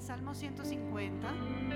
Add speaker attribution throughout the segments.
Speaker 1: Salmo 150.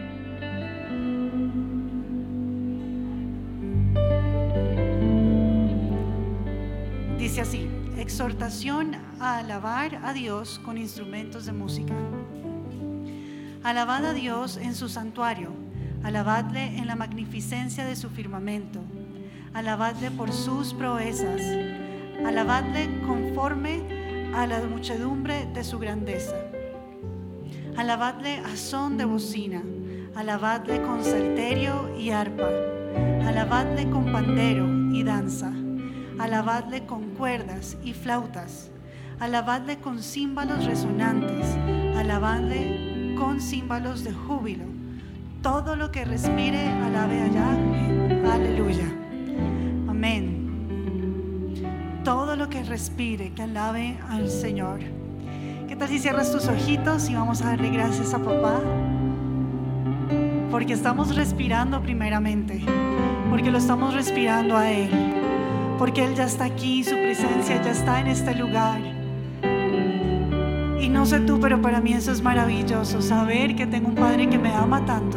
Speaker 1: Dice así: exhortación a alabar a Dios con instrumentos de música. Alabad a Dios en su santuario, alabadle en la magnificencia de su firmamento, alabadle por sus proezas, alabadle conforme a la muchedumbre de su grandeza. Alabadle a son de bocina, alabadle con salterio y arpa, alabadle con pandero y danza, alabadle con cuerdas y flautas, alabadle con címbalos resonantes, alabadle con címbalos de júbilo. Todo lo que respire, alabe allá. Aleluya. Amén. Todo lo que respire, que alabe al Señor. ¿Qué tal si cierras tus ojitos y vamos a darle gracias a papá? Porque estamos respirando primeramente, porque lo estamos respirando a Él, porque Él ya está aquí, su presencia ya está en este lugar. Y no sé tú, pero para mí eso es maravilloso, saber que tengo un Padre que me ama tanto,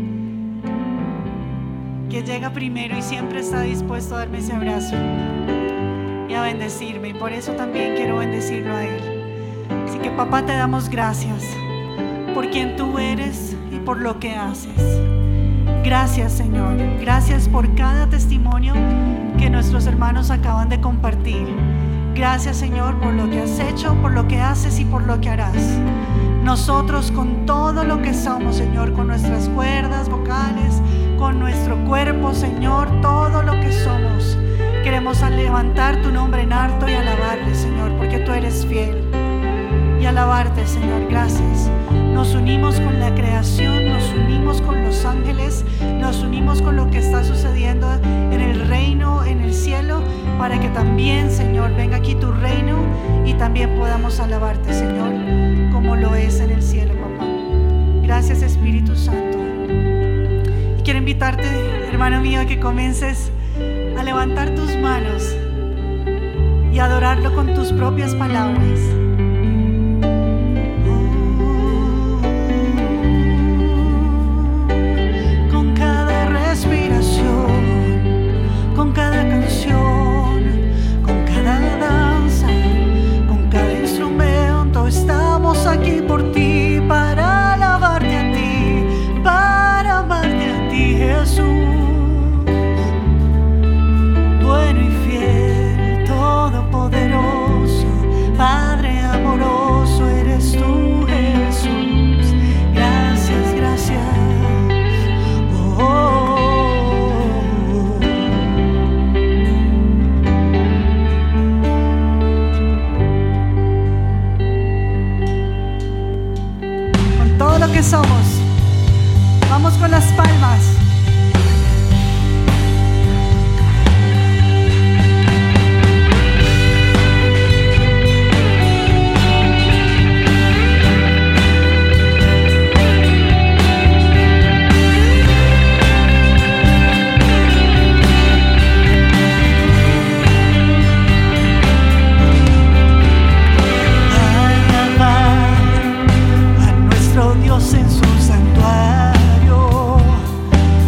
Speaker 1: que llega primero y siempre está dispuesto a darme ese abrazo y a bendecirme, y por eso también quiero bendecirlo a Él. Así que papá, te damos gracias por quien tú eres y por lo que haces. Gracias, Señor, gracias por cada testimonio que nuestros hermanos acaban de compartir. Gracias, Señor, por lo que has hecho, por lo que haces y por lo que harás. Nosotros, con todo lo que somos, Señor, con nuestras cuerdas vocales, con nuestro cuerpo, Señor, todo lo que somos, queremos levantar tu nombre en alto y alabarle, Señor, porque tú eres fiel. Y alabarte, Señor, gracias. Nos unimos con la creación, nos unimos con los ángeles, nos unimos con lo que está sucediendo en el reino, en el cielo, para que también, Señor, venga aquí tu reino y también podamos alabarte, Señor, como lo es en el cielo, papá. Gracias, Espíritu Santo. Y quiero invitarte, hermano mío, a que comiences a levantar tus manos y adorarlo con tus propias palabras. Con cada canción, con cada danza, con cada instrumento, estamos aquí por ti, para alabarte a ti, para amarte a ti, Jesús. Bueno y fiel, todopoderoso, Padre amoroso, eres tú, Jesús. Gracias, gracias. Que somos, vamos con las palmas. Dios en su santuario,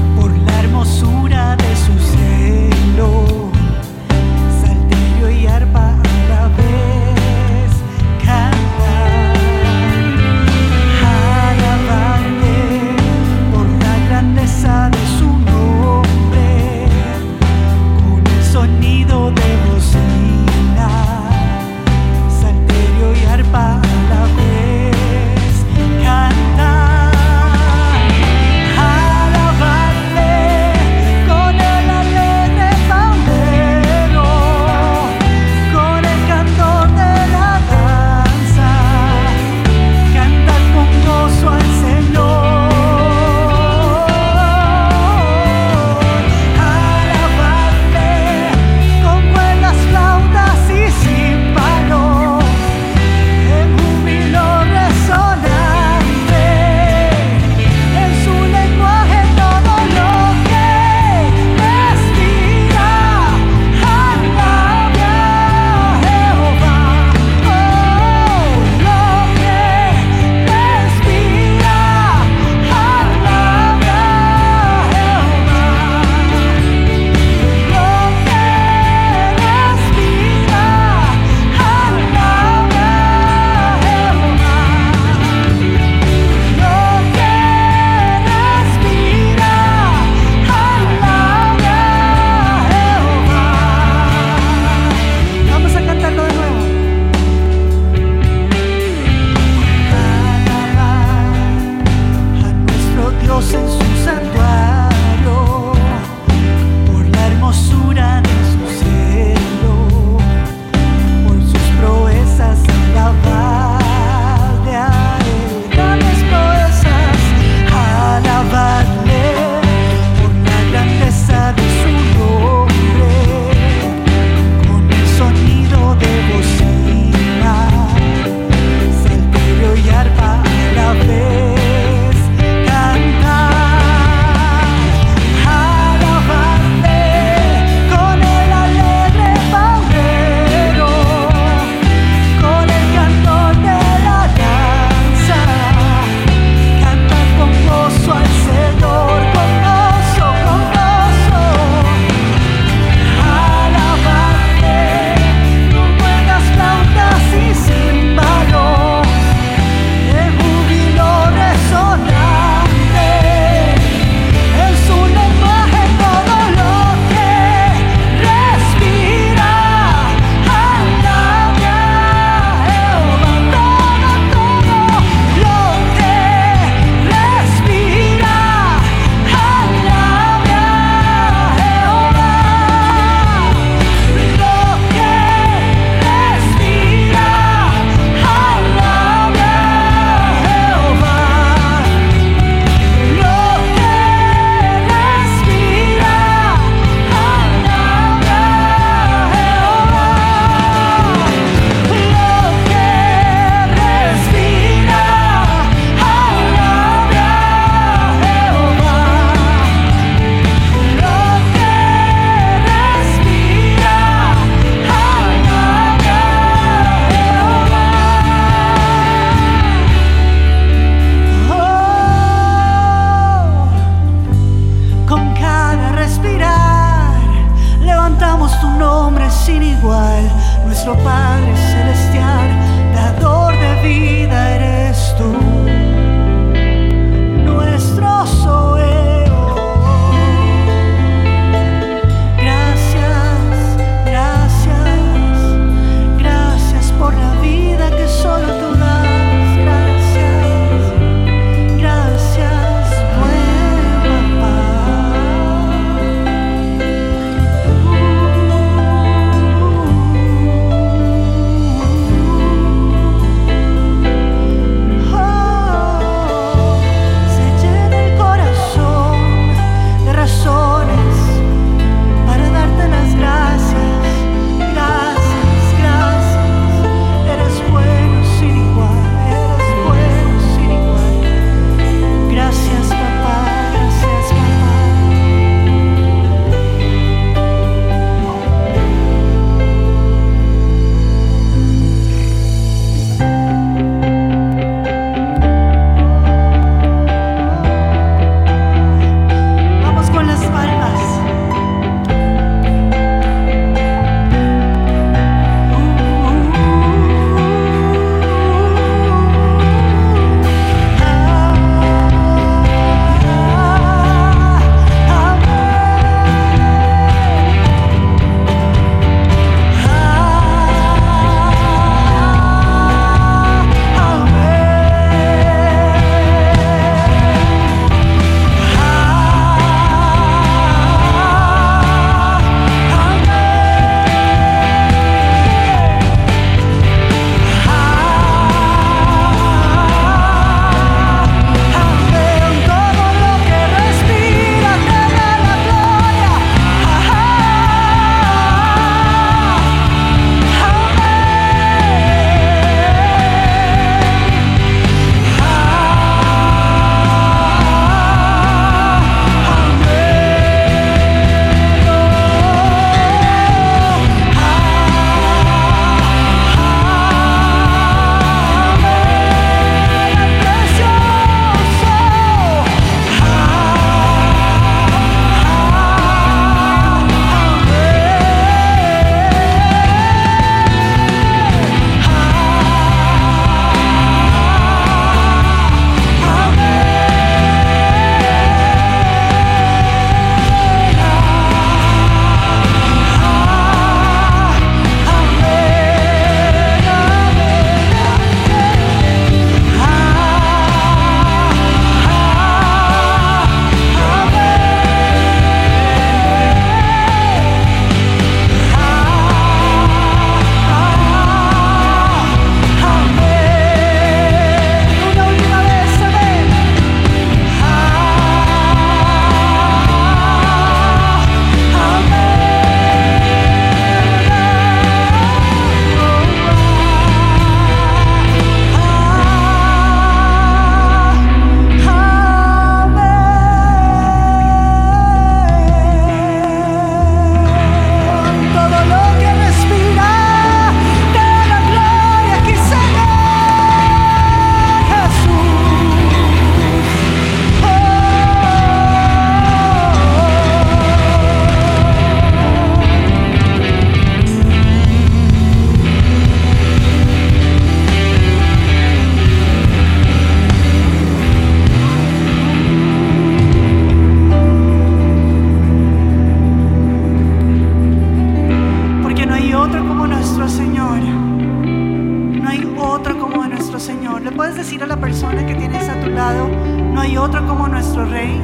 Speaker 1: decir a la persona que tienes a tu lado, no hay otro como nuestro Rey?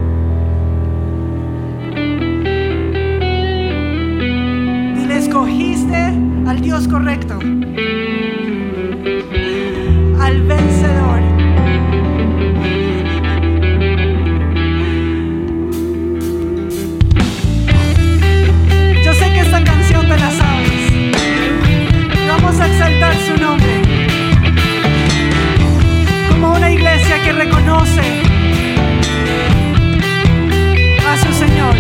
Speaker 1: Dile, escogiste al Dios correcto, al vencedor. Yo sé que esta canción te la sabes. Vamos a exaltar su nombre como una iglesia que reconoce a su Señor.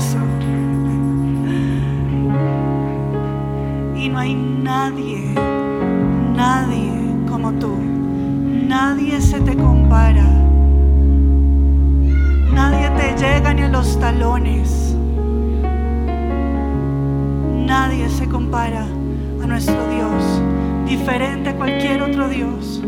Speaker 1: gozo. Y no hay nadie como tú. Nadie se te compara. Nadie te llega ni a los talones. Nadie se compara a nuestro Dios, diferente a cualquier otro Dios.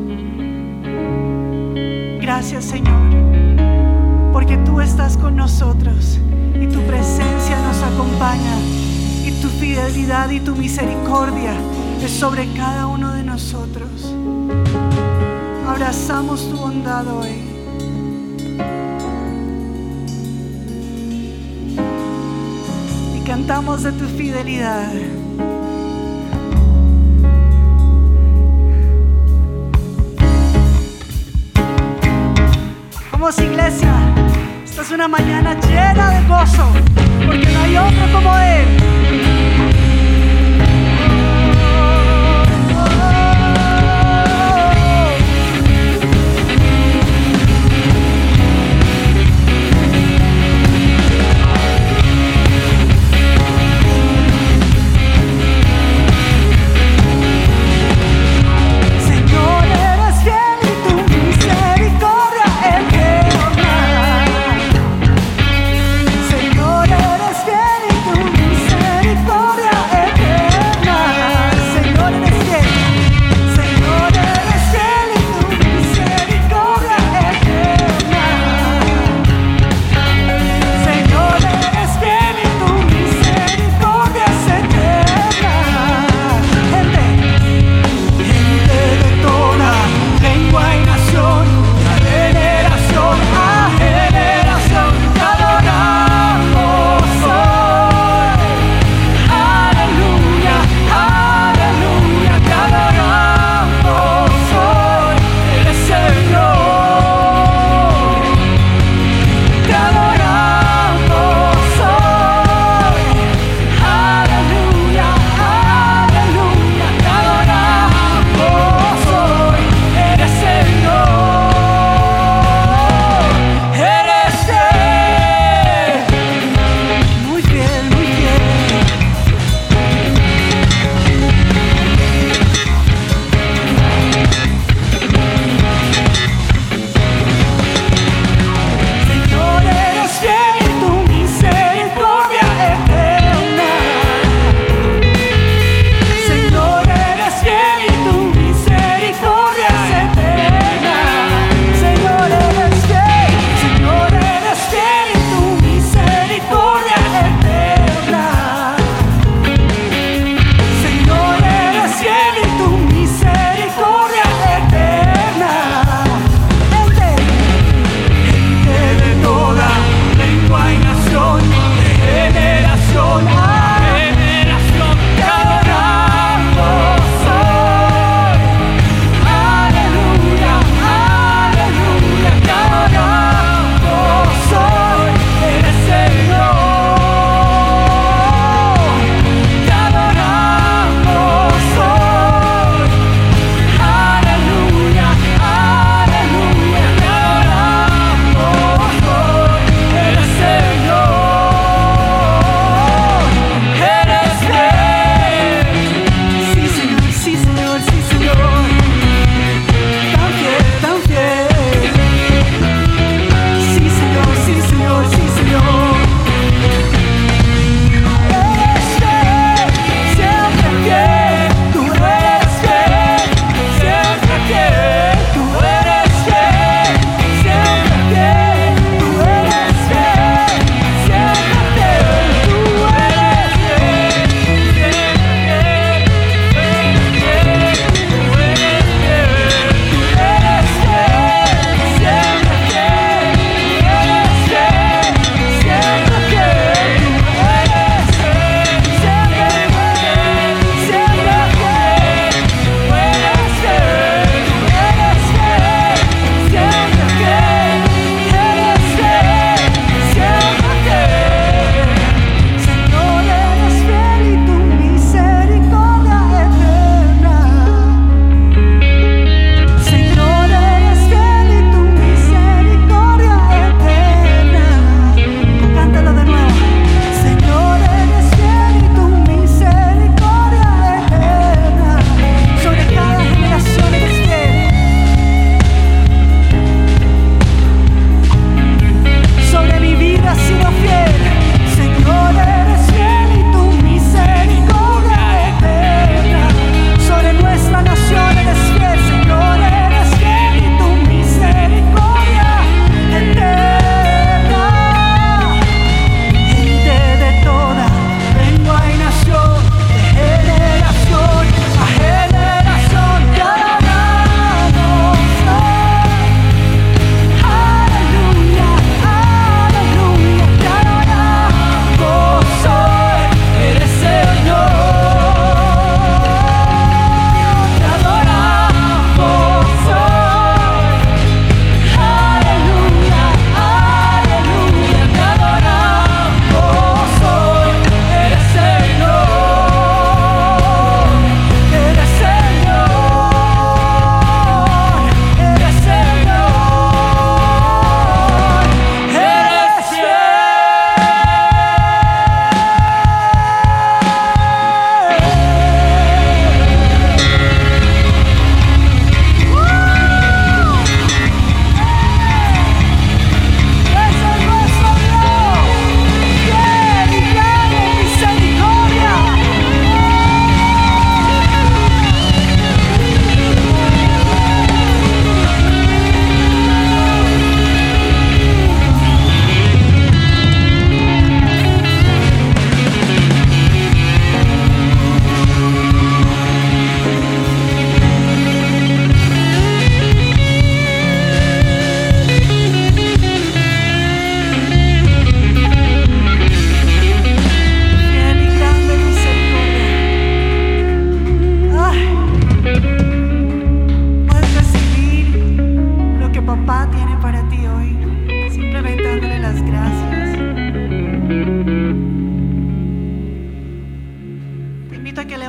Speaker 1: Gracias, Señor, porque tú estás con nosotros y tu presencia nos acompaña y tu fidelidad y tu misericordia es sobre cada uno de nosotros. Abrazamos tu bondad hoy. Y cantamos de tu fidelidad. Vamos, iglesia, esta es una mañana llena de gozo, porque no hay otro como Él.
Speaker 2: Señor,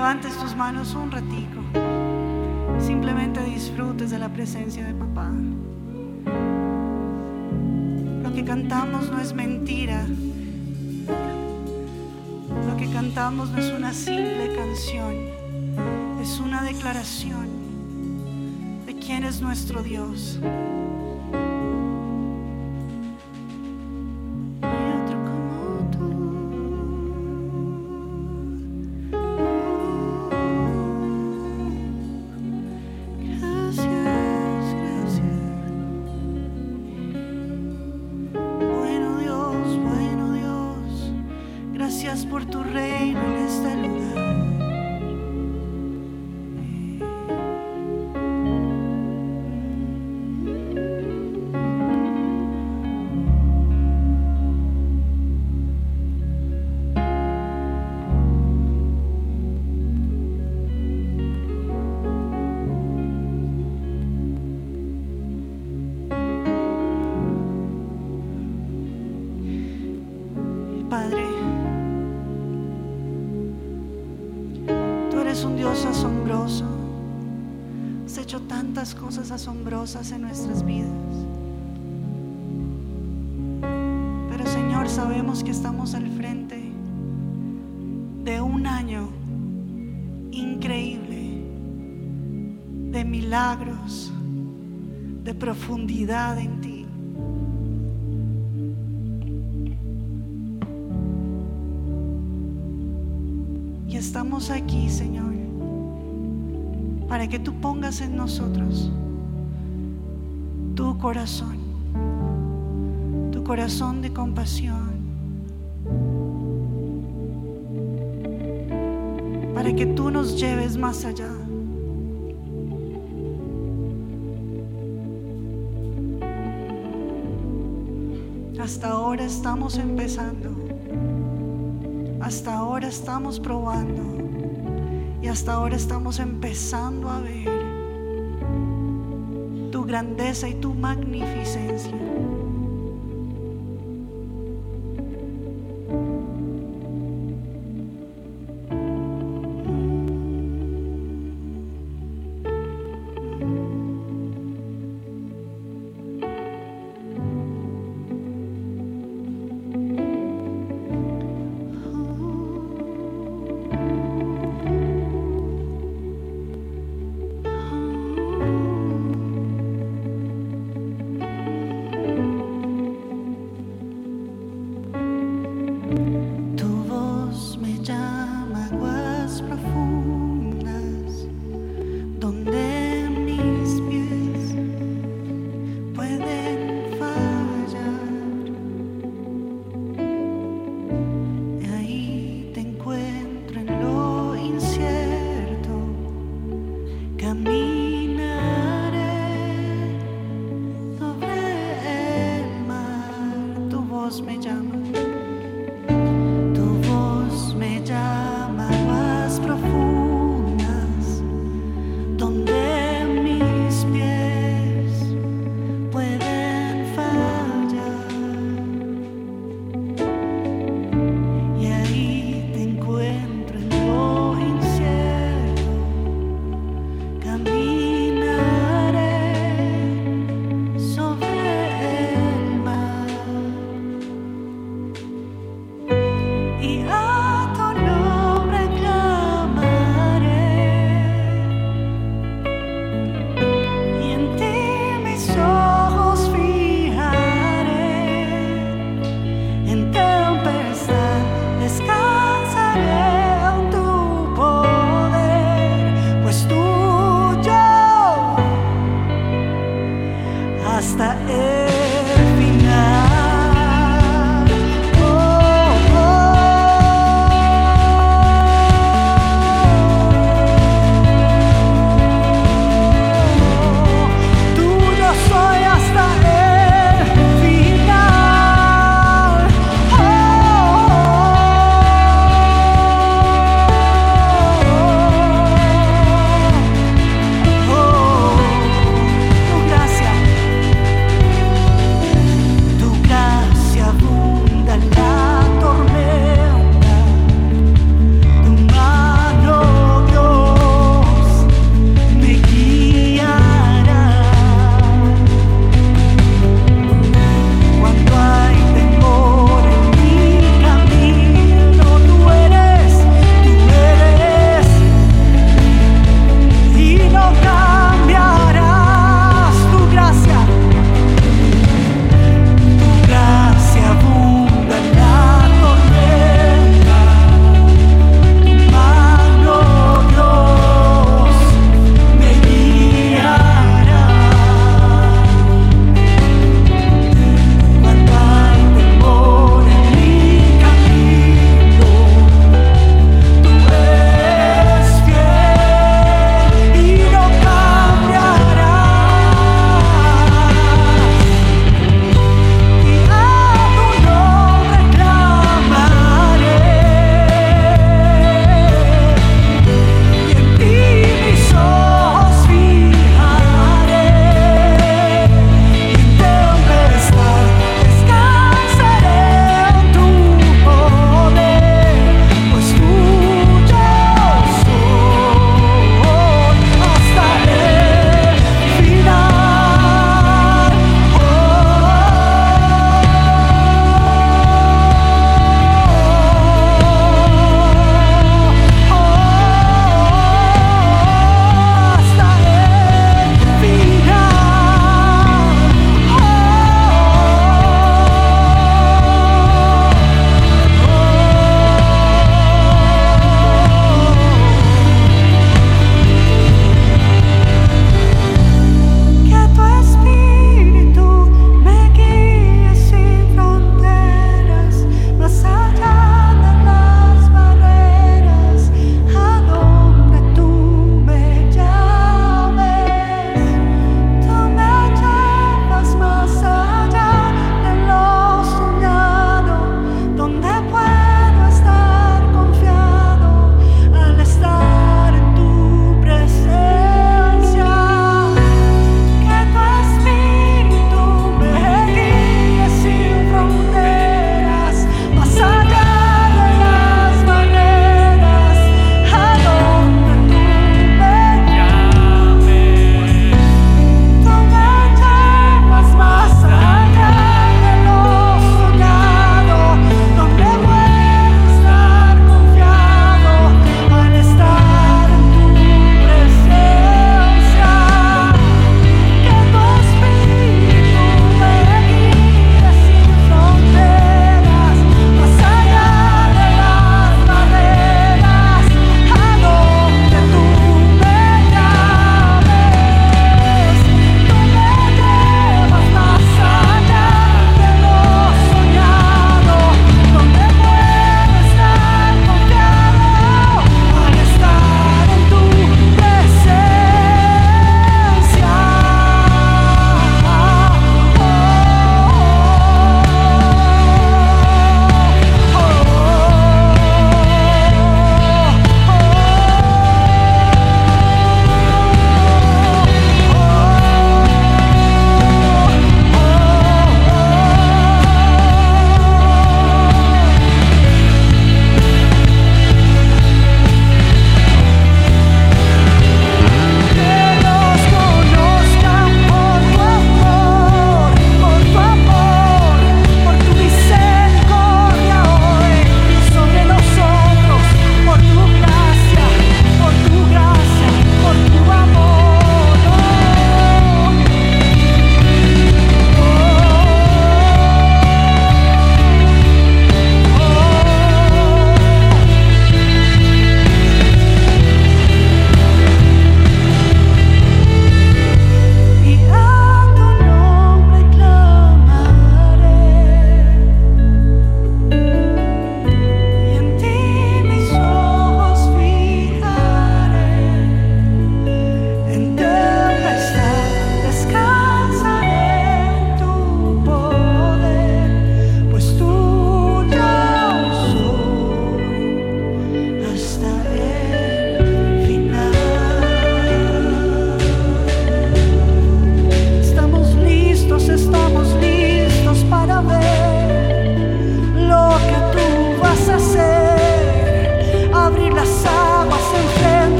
Speaker 1: levantes tus manos un ratico. Simplemente disfrutes de la presencia de papá. Lo que cantamos no es mentira. Lo que cantamos no es una simple canción. Es una declaración de quién es nuestro Dios. Gracias por tu reino en este lugar. Padre, eres un Dios asombroso. Has hecho tantas cosas asombrosas en nuestras vidas. Pero Señor, sabemos que estamos al frente de un año increíble de milagros, de profundidad en ti. Y estamos aquí, Señor, para que tú pongas en nosotros tu corazón de compasión, para que tú nos lleves más allá. Hasta ahora estamos empezando. Hasta ahora estamos probando y hasta ahora estamos empezando a ver tu grandeza y tu magnificencia.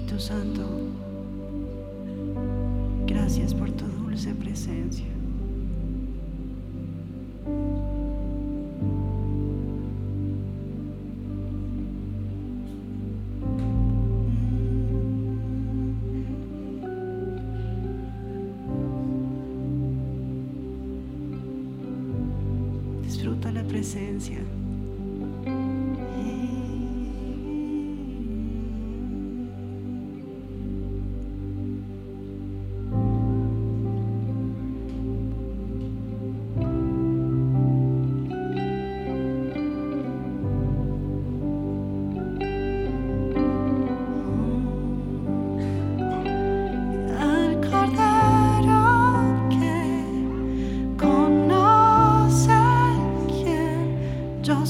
Speaker 1: Espíritu Santo, gracias por tu dulce presencia. Disfruta la presencia. Yo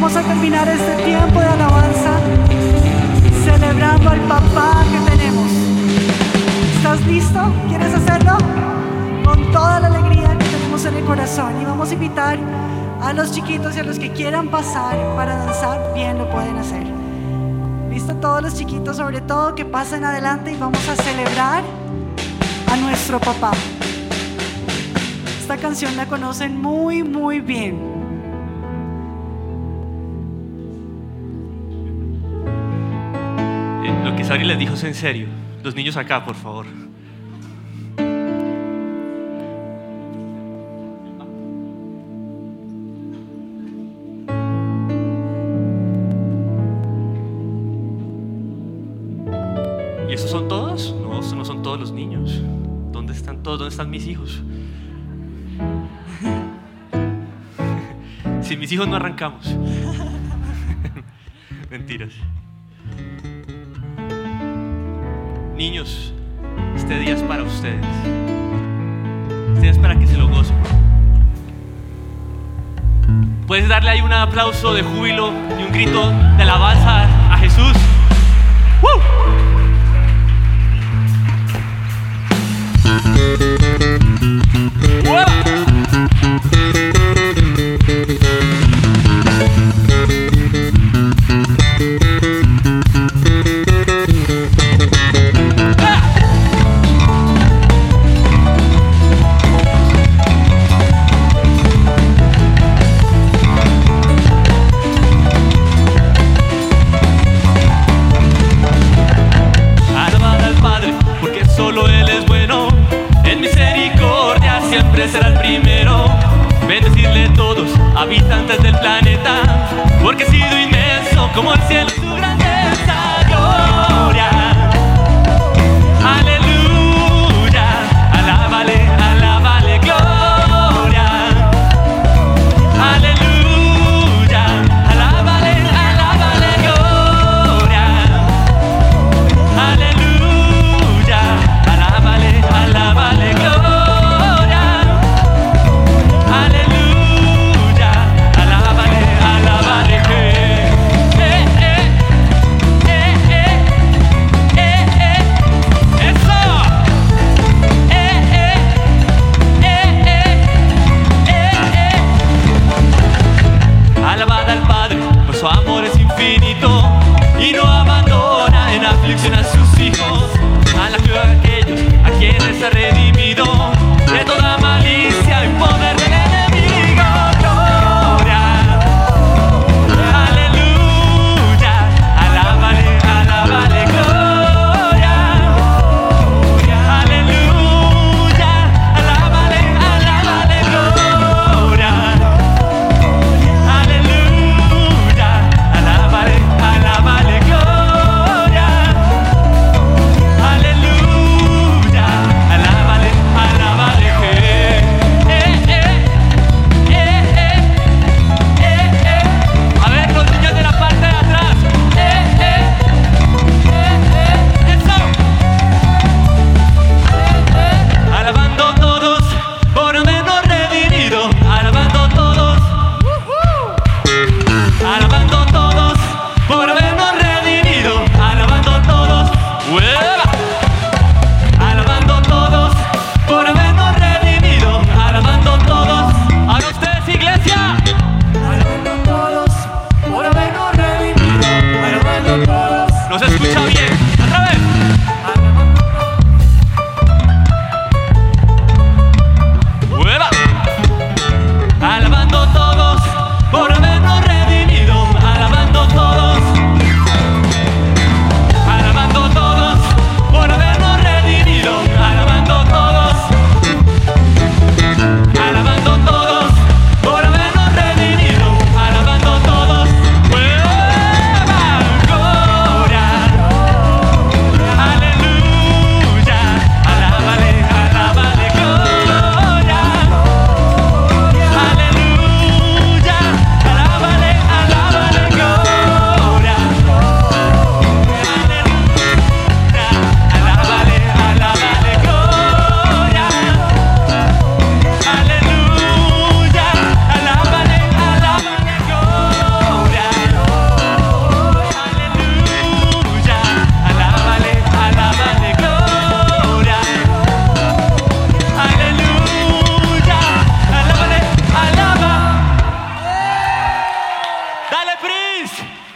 Speaker 1: vamos a terminar este tiempo de alabanza celebrando al papá que tenemos. ¿Estás listo? ¿Quieres hacerlo? Con toda la alegría que tenemos en el corazón. Y vamos a invitar a los chiquitos y a los que quieran pasar para danzar, bien lo pueden hacer. ¿Listo? Todos los chiquitos, sobre todo, que pasen adelante y vamos a celebrar a nuestro papá. Esta canción la conocen muy, muy bien.
Speaker 2: Lo que Sari les dijo es en serio. Los niños acá, por favor. ¿Y esos son todos? No, estos no son todos los niños. ¿Dónde están todos? ¿Dónde están mis hijos? Sin mis hijos no arrancamos. Mentiras. Niños, este día es para ustedes. Este día es para que se lo gocen. ¿Puedes darle ahí un aplauso de júbilo y un grito de alabanza a Jesús? ¡Woo! Será el primero. Bendecirle todos, habitantes del planeta, porque ha sido inmenso como el cielo, su grandeza, gloria. Aleluya, alábale, alábale, gloria. Aleluya, alábale, alábale, gloria. Aleluya, alábale, alábale, gloria. Su amor es infinito y no abandona en aflicción a sus hijos. A la que aquellos a quienes ha redimido de toda malicia y poder del enemigo. Gloria, aleluya, alábale, alábale, gloria. Aleluya, alábale, alábale, gloria. Aleluya, alábale, alábale, gloria. Aleluya, alábale, alábale, A ver, los niños de la parte de atrás. Eso. Alabando todos por habernos redimido. Alabando todos. Alabando todos por habernos redimido. Alabando todos. ¡Ueva! Alabando todos por habernos redimido. Alabando todos. Ahora ustedes, iglesia. Alabando todos por habernos redimido. Alabando todos. No se escucha bien. Otra vez. ¡Ueva! Alabando todos por habernos redimido. Alabando todos. Alabando todos por habernos redimido. Alabando todos. Alabando todos por habernos redimido. Alabando todos. ¡Ueva! Gloria. Luis.